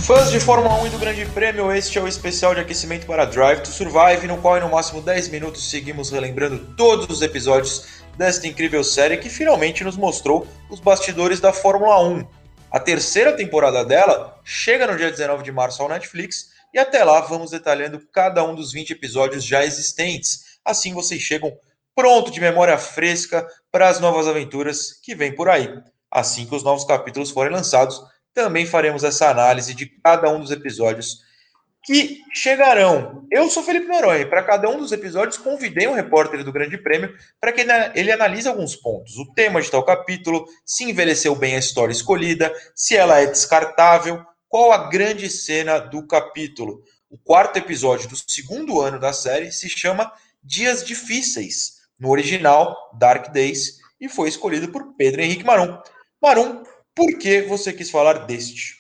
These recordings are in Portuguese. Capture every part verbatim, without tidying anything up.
Fãs de Fórmula um e do Grande Prêmio, este é o especial de aquecimento para Drive to Survive, no qual em no máximo dez minutos seguimos relembrando todos os episódios desta incrível série que finalmente nos mostrou os bastidores da Fórmula um. A terceira temporada dela chega no dia dezenove de março ao Netflix e até lá vamos detalhando cada um dos vinte episódios já existentes. Assim vocês chegam pronto de memória fresca para as novas aventuras que vêm por aí. Assim que os novos capítulos forem lançados, também faremos essa análise de cada um dos episódios que chegarão. Eu sou Felipe Noronha e para cada um dos episódios convidei um repórter do Grande Prêmio para que ele analise alguns pontos. O tema de tal capítulo, se envelheceu bem a história escolhida, se ela é descartável, qual a grande cena do capítulo. O quarto episódio do segundo ano da série se chama Dias Difíceis, no original Dark Days, e foi escolhido por Pedro Henrique Marum. Marum, por que você quis falar deste?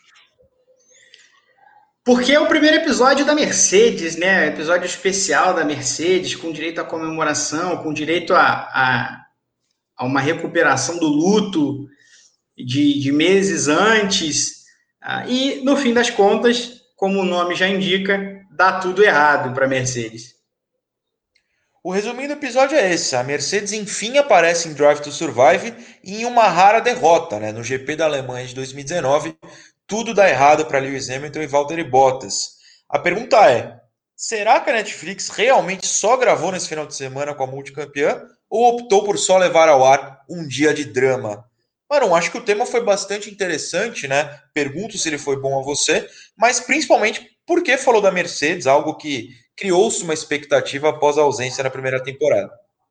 Porque é o primeiro episódio da Mercedes, né? Episódio especial da Mercedes, com direito à comemoração, com direito a, a, a uma recuperação do luto de, de meses antes. E, no fim das contas, como o nome já indica, dá tudo errado para a Mercedes. O resuminho do episódio é esse. A Mercedes enfim aparece em Drive to Survive e em uma rara derrota, né? No G P da Alemanha de dois mil e dezenove, tudo dá errado para Lewis Hamilton e Valtteri Bottas. A pergunta é, será que a Netflix realmente só gravou nesse final de semana com a multicampeã ou optou por só levar ao ar um dia de drama? Mano, acho que o tema foi bastante interessante, né? Pergunto se ele foi bom a você, mas principalmente porque falou da Mercedes, algo que criou-se uma expectativa após a ausência na primeira temporada.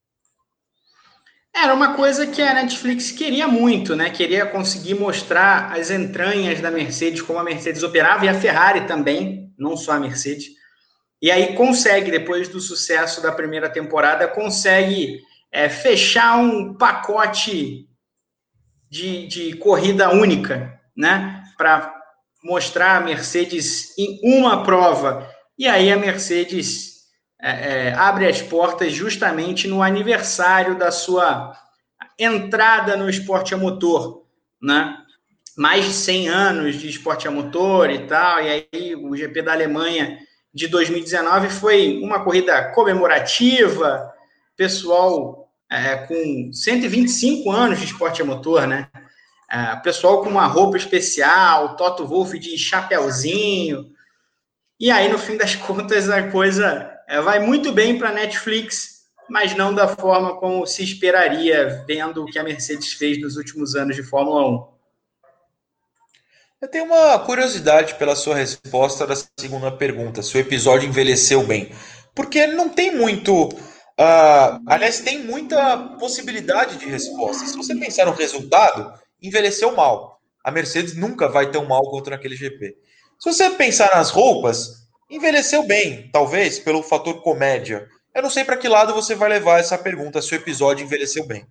Era uma coisa que a Netflix queria muito, né? Queria conseguir mostrar as entranhas da Mercedes, como a Mercedes operava, e a Ferrari também, não só a Mercedes. E aí consegue, depois do sucesso da primeira temporada, consegue é, fechar um pacote de, de corrida única, né? Para mostrar a Mercedes em uma prova. E aí a Mercedes é, é, abre as portas justamente no aniversário da sua entrada no esporte a motor, né? Mais de cem anos de esporte a motor e tal, e aí o G P da Alemanha de dois mil e dezenove foi uma corrida comemorativa, pessoal é, com cento e vinte e cinco anos de esporte a motor, né? É, pessoal com uma roupa especial, Toto Wolff de chapéuzinho. E aí, no fim das contas, a coisa é, vai muito bem para a Netflix, mas não da forma como se esperaria, vendo o que a Mercedes fez nos últimos anos de Fórmula um. Eu tenho uma curiosidade pela sua resposta da segunda pergunta, se o episódio envelheceu bem. Porque não tem muito... Uh, aliás, tem muita possibilidade de resposta. Se você pensar no resultado, envelheceu mal. A Mercedes nunca vai tão mal quanto naquele G P. Se você pensar nas roupas, envelheceu bem, talvez, pelo fator comédia. Eu não sei para que lado você vai levar essa pergunta, se o episódio envelheceu bem.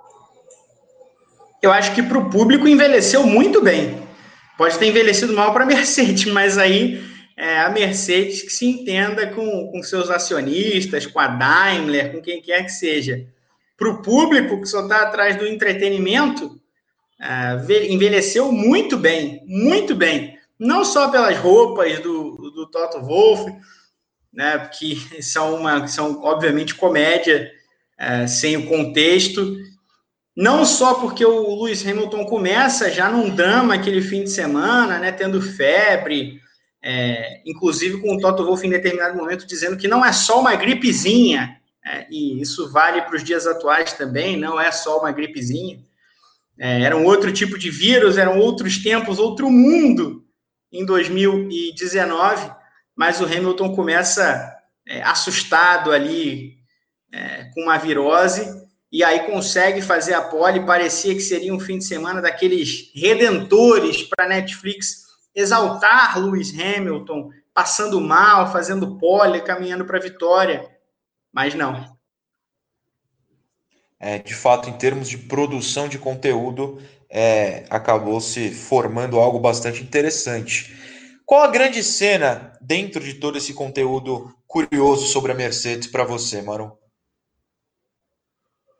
Eu acho que para o público envelheceu muito bem. Pode ter envelhecido mal para a Mercedes, mas aí é a Mercedes que se entenda com, com seus acionistas, com a Daimler, com quem quer que seja. Para o público que só está atrás do entretenimento, é, envelheceu muito bem, muito bem. Não só pelas roupas do, do Toto Wolff, né, que são, uma, são obviamente comédia, é, sem o contexto. Não só porque o Lewis Hamilton começa já num drama aquele fim de semana, né, tendo febre, é, inclusive com o Toto Wolff em determinado momento dizendo que não é só uma gripezinha, é, e isso vale para os dias atuais também, não é só uma gripezinha. É, era um outro tipo de vírus, eram outros tempos, outro mundo em dois mil e dezenove, mas o Hamilton começa é, assustado ali é, com uma virose, e aí consegue fazer a pole. Parecia que seria um fim de semana daqueles redentores para a Netflix exaltar Lewis Hamilton, passando mal, fazendo pole, caminhando para a vitória, mas não. É, de fato, em termos de produção de conteúdo, é, acabou se formando algo bastante interessante. Qual a grande cena dentro de todo esse conteúdo curioso sobre a Mercedes para você, Maru?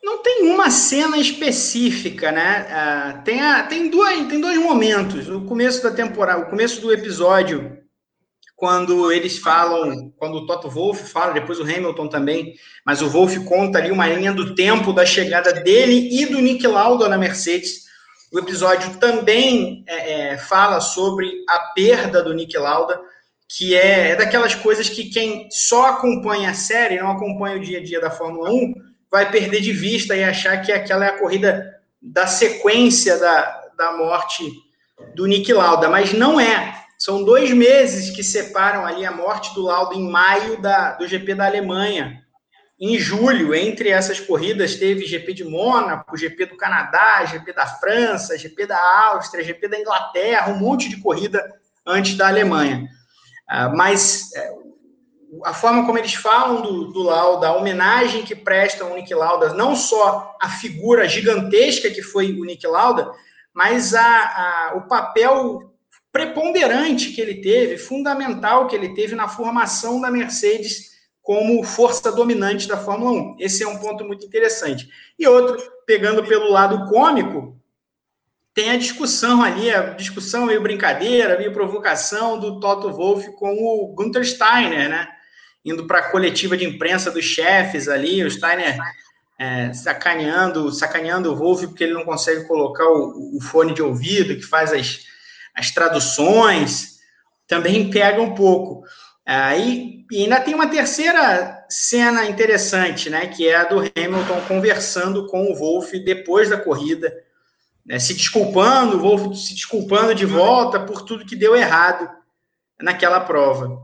Não tem uma cena específica, né? Uh, tem, a, tem, dois, tem dois momentos. O começo da temporada, o começo do episódio, quando eles falam, quando o Toto Wolff fala, depois o Hamilton também, mas o Wolff conta ali uma linha do tempo da chegada dele e do Niki Lauda na Mercedes. O episódio também é, é, fala sobre a perda do Niki Lauda, que é, é daquelas coisas que quem só acompanha a série, não acompanha o dia a dia da Fórmula um, vai perder de vista e achar que aquela é a corrida da sequência da, da morte do Niki Lauda, mas não é. São dois meses que separam ali a morte do Lauda em maio da, do G P da Alemanha. Em julho, entre essas corridas, teve G P de Mônaco, G P do Canadá, G P da França, G P da Áustria, G P da Inglaterra, um monte de corrida antes da Alemanha. Uh, mas uh, a forma como eles falam do, do Lauda, a homenagem que prestam ao Niki Lauda, não só a figura gigantesca que foi o Niki Lauda, mas a, a, o papel preponderante que ele teve, fundamental que ele teve na formação da Mercedes como força dominante da Fórmula um. Esse é um ponto muito interessante. E outro, pegando pelo lado cômico, tem a discussão ali, a discussão meio brincadeira, meio provocação do Toto Wolff com o Gunther Steiner, né? Indo para a coletiva de imprensa dos chefes ali, o Steiner é, sacaneando, sacaneando o Wolff porque ele não consegue colocar o, o fone de ouvido, que faz as, as traduções, também pega um pouco. Aí, e ainda tem uma terceira cena interessante, né? Que é a do Hamilton conversando com o Wolff depois da corrida, né, se desculpando, o Wolff se desculpando de volta por tudo que deu errado naquela prova.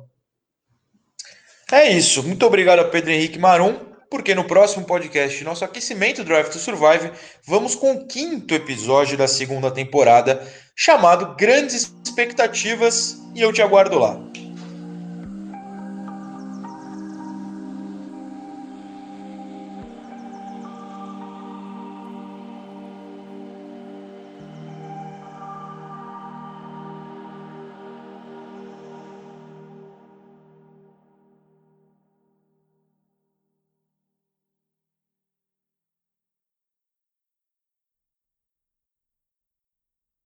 É isso. Muito obrigado a Pedro Henrique Marum, porque no próximo podcast, nosso aquecimento Drive to Survive, vamos com o quinto episódio da segunda temporada, chamado Grandes Expectativas, e eu te aguardo lá.